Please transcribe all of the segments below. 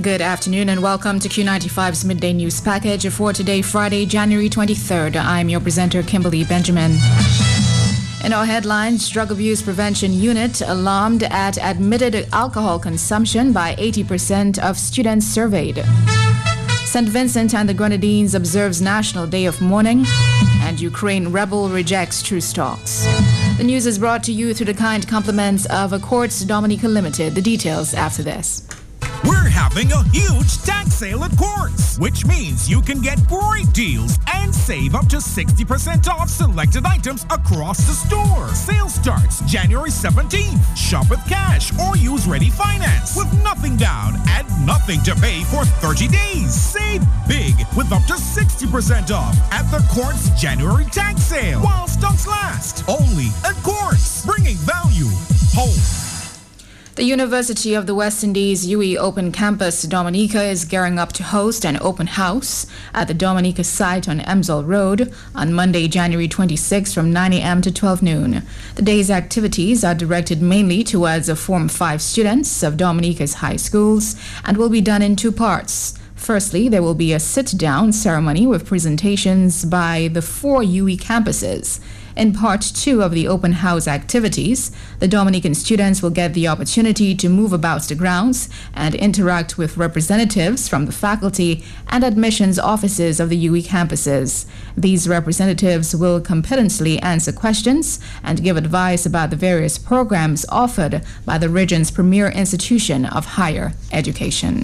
Good afternoon and welcome to Q95's Midday News Package for today, Friday, January 23rd. I'm your presenter, Kimberly Benjamin. In our headlines, Drug Abuse Prevention Unit alarmed at admitted alcohol consumption by 80% of students surveyed. St. Vincent and the Grenadines observes National Day of Mourning, and Ukraine rebel rejects truce talks. The news is brought to you through the kind compliments of Accords Dominica Limited. The details after this. We're having a huge tax sale at Quartz, which means you can get great deals and save up to 60% off selected items across the store. Sale starts January 17th. Shop with cash or use ready finance with nothing down and nothing to pay for 30 days. Save big with up to 60% off at the Quartz January tax sale while stocks last. Only at Quartz, bringing value home. The University of the West Indies UWI Open Campus Dominica is gearing up to host an open house at the Dominica site on Emsall Road on Monday, January 26 from 9 a.m. to 12 noon. The day's activities are directed mainly towards the Form 5 students of Dominica's high schools and will be done in two parts. Firstly, there will be a sit-down ceremony with presentations by the 4 UWI campuses. In part 2 of the open house activities, the Dominican students will get the opportunity to move about the grounds and interact with representatives from the faculty and admissions offices of the UWI campuses. These representatives will competently answer questions and give advice about the various programs offered by the region's premier institution of higher education.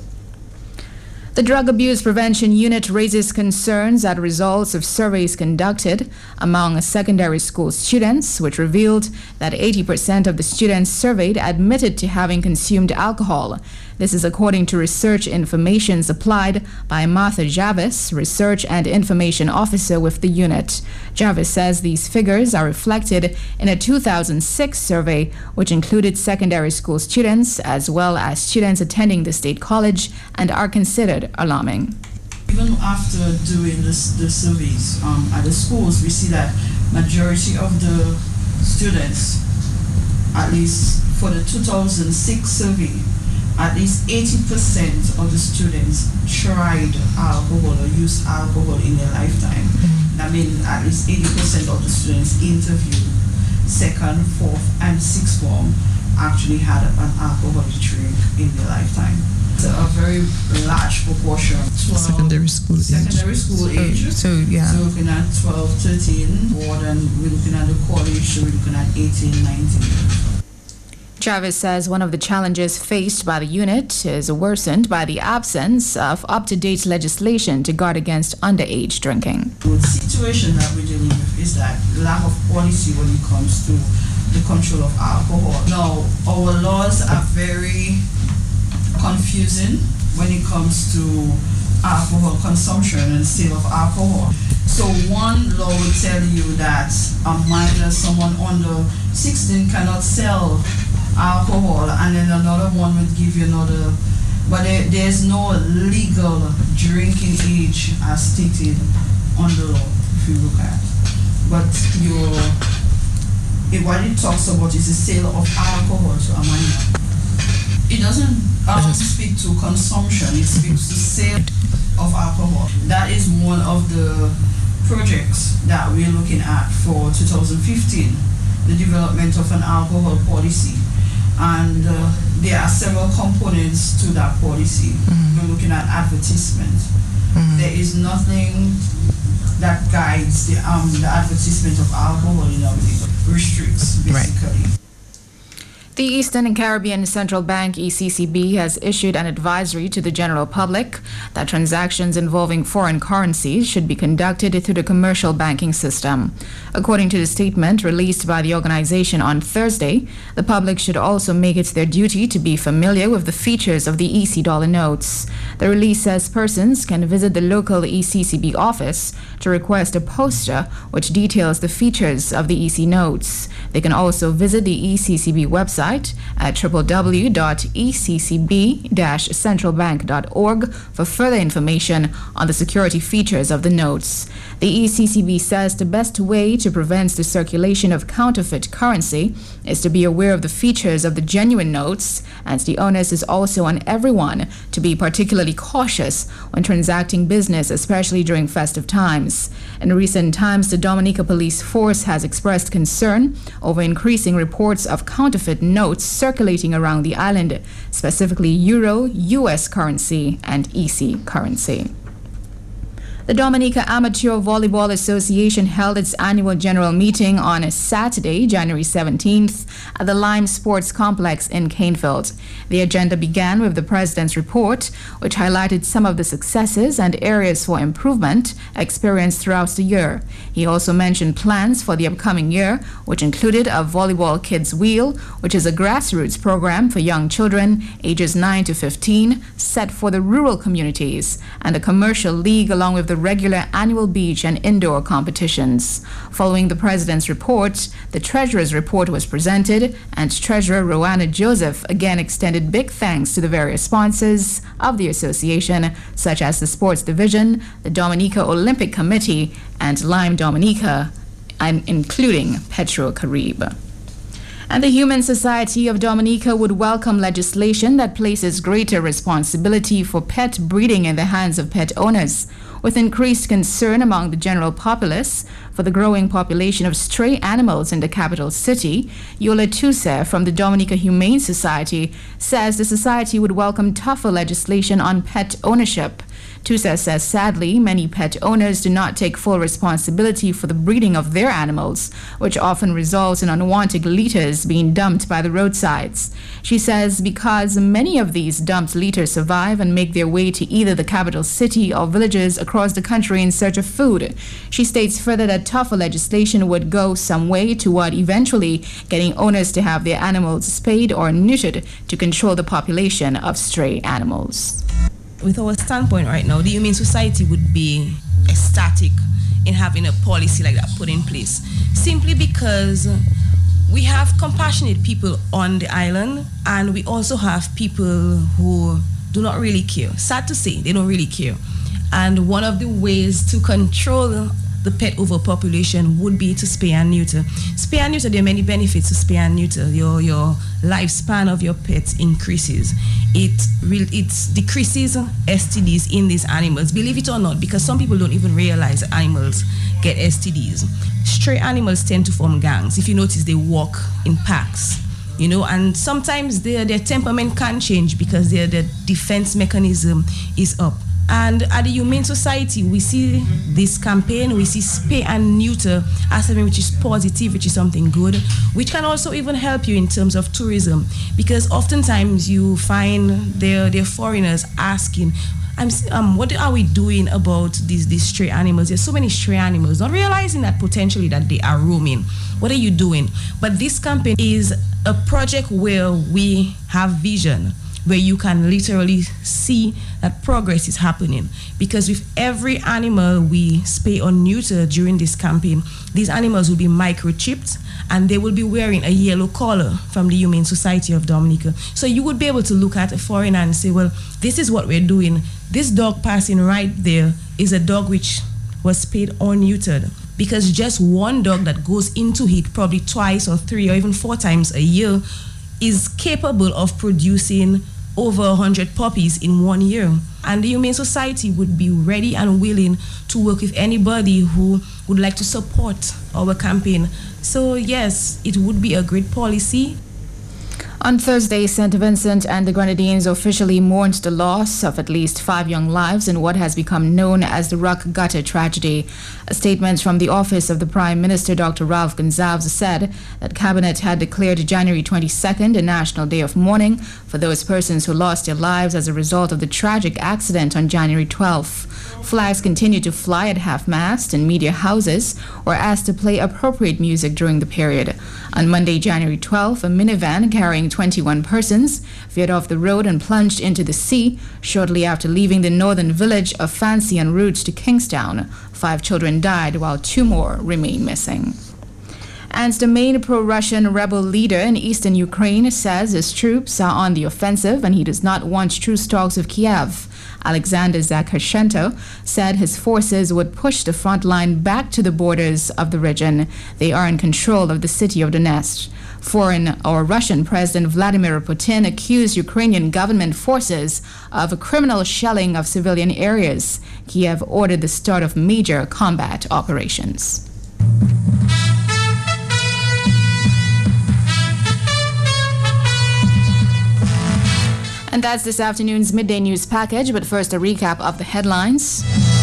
The Drug Abuse Prevention Unit raises concerns at results of surveys conducted among secondary school students, which revealed that 80% of the students surveyed admitted to having consumed alcohol. This is according to research information supplied by Martha Jarvis, Research and Information Officer with the unit. Jarvis says these figures are reflected in a 2006 survey, which included secondary school students as well as students attending the state college and are considered alarming. Even after doing the surveys at the schools, we see that majority of the students, at least for the 2006 survey, at least 80% of the students tried alcohol or used alcohol in their lifetime. That means at least 80% of the students interviewed, second, fourth, and sixth form, actually had an alcoholic drink in their lifetime. It's a very large proportion. Secondary school age. So we're looking at 12, 13, more than we're looking at the college, so we're looking at 18, 19. Jarvis says one of the challenges faced by the unit is worsened by the absence of up-to-date legislation to guard against underage drinking. The situation that we're dealing with is that lack of policy when it comes to the control of alcohol. Now, our laws are very confusing when it comes to alcohol consumption and sale of alcohol. So one law will tell you that a minor, someone under 16 cannot sell alcohol, and then another one will give you another, but there's no legal drinking age as stated on the law if you look at. But what it talks about is the sale of alcohol to a minor. It doesn't speak to consumption, it speaks to sale of alcohol. That is one of the projects that we're looking at for 2015, the development of an alcohol policy. And there are several components to that policy. We're looking at advertisement. There is nothing that guides the advertisement of alcohol in our restricts, basically. Right. The Eastern and Caribbean Central Bank, ECCB, has issued an advisory to the general public that transactions involving foreign currencies should be conducted through the commercial banking system. According to the statement released by the organization on Thursday, the public should also make it their duty to be familiar with the features of the EC dollar notes. The release says persons can visit the local ECCB office to request a poster which details the features of the EC notes. They can also visit the ECCB website at www.eccb-centralbank.org for further information on the security features of the notes. The ECCB says the best way to prevent the circulation of counterfeit currency is to be aware of the features of the genuine notes, and the onus is also on everyone to be particularly cautious when transacting business, especially during festive times. In recent times, the Dominica Police Force has expressed concern over increasing reports of counterfeit notes circulating around the island, specifically Euro, US currency, and EC currency. The Dominica Amateur Volleyball Association held its annual general meeting on Saturday, January 17th, at the Lime Sports Complex in Canefield. The agenda began with the President's report, which highlighted some of the successes and areas for improvement experienced throughout the year. He also mentioned plans for the upcoming year, which included a Volleyball Kids Wheel, which is a grassroots program for young children ages 9 to 15, set for the rural communities, and a commercial league along with the regular annual beach and indoor competitions. Following the President's report, the Treasurer's report was presented, and Treasurer Roanna Joseph again extended big thanks to the various sponsors of the association, such as the Sports Division, the Dominica Olympic Committee, and Lime Dominica, and including Petro Caribe. And the Humane Society of Dominica would welcome legislation that places greater responsibility for pet breeding in the hands of pet owners. With increased concern among the general populace for the growing population of stray animals in the capital city, Yola Tuse from the Dominica Humane Society says the society would welcome tougher legislation on pet ownership. Tusa says sadly, many pet owners do not take full responsibility for the breeding of their animals, which often results in unwanted litters being dumped by the roadsides. She says because many of these dumped litters survive and make their way to either the capital city or villages across the country in search of food. She states further that tougher legislation would go some way toward eventually getting owners to have their animals spayed or neutered to control the population of stray animals. With our standpoint right now, the Humane Society would be ecstatic in having a policy like that put in place, simply because we have compassionate people on the island, and we also have people who do not really care. Sad to say, they don't really care. And one of the ways to control the pet overpopulation would be to spay and neuter. Spay and neuter, there are many benefits to spay and neuter. Your lifespan of your pets increases. It decreases STDs in these animals, believe it or not, because some people don't even realize that animals get STDs. Stray animals tend to form gangs. If you notice, they walk in packs, you know, and sometimes their temperament can change because their defense mechanism is up. And at the Humane Society, we see this campaign, we see spay and neuter as something which is positive, which is something good, which can also even help you in terms of tourism, because oftentimes you find there are foreigners asking, what are we doing about these stray animals? There's so many stray animals, not realizing that potentially that they are roaming. What are you doing? But this campaign is a project where we have vision, where you can literally see that progress is happening. Because with every animal we spay or neuter during this campaign, these animals will be microchipped and they will be wearing a yellow collar from the Humane Society of Dominica. So you would be able to look at a foreigner and say, well, this is what we're doing. This dog passing right there is a dog which was spayed or neutered. Because just one dog that goes into heat probably twice or 3 or even 4 times a year is capable of producing over 100 puppies in 1 year. And the Humane Society would be ready and willing to work with anybody who would like to support our campaign. So yes, it would be a great policy. On Thursday, St. Vincent and the Grenadines officially mourned the loss of at least 5 young lives in what has become known as the Rock Gutter tragedy. A statement from the office of the Prime Minister, Dr. Ralph Gonsalves, said that Cabinet had declared January 22nd a National Day of Mourning for those persons who lost their lives as a result of the tragic accident on January 12th. Flags continued to fly at half-mast, and media houses were asked to play appropriate music during the period. On Monday, January 12th, a minivan carrying 21 persons veered off the road and plunged into the sea shortly after leaving the northern village of Fancy en route to Kingstown. 5 children died while 2 more remain missing. And the main pro-Russian rebel leader in eastern Ukraine says his troops are on the offensive and he does not want truce talks with Kiev. Alexander Zakharchenko said his forces would push the front line back to the borders of the region. They are in control of the city of Donetsk. Russian President Vladimir Putin accused Ukrainian government forces of a criminal shelling of civilian areas. Kiev ordered the start of major combat operations. And that's this afternoon's midday news package, but first a recap of the headlines.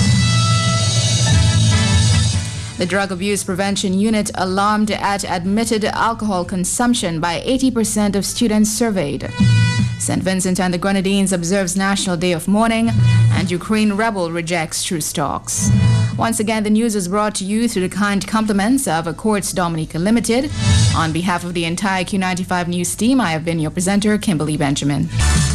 The Drug Abuse Prevention Unit alarmed at admitted alcohol consumption by 80% of students surveyed. St. Vincent and the Grenadines observes National Day of Mourning, and Ukraine rebel rejects truce talks. Once again, the news is brought to you through the kind compliments of Accords Dominica Limited. On behalf of the entire Q95 News team, I have been your presenter, Kimberly Benjamin.